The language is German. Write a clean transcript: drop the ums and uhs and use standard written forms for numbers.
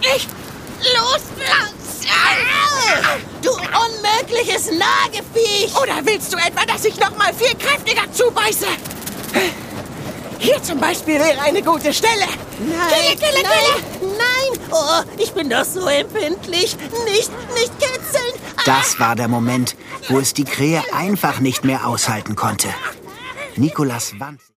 nicht loslassen! Du unmögliches Nageviech! Oder willst du etwa, dass ich noch mal viel kräftiger zubeiße? Hier zum Beispiel wäre eine gute Stelle. Nein, Kille! nein! Oh, ich bin doch so empfindlich. Nicht kitzeln! Das war der Moment, wo es die Krähe einfach nicht mehr aushalten konnte. Nikolas wand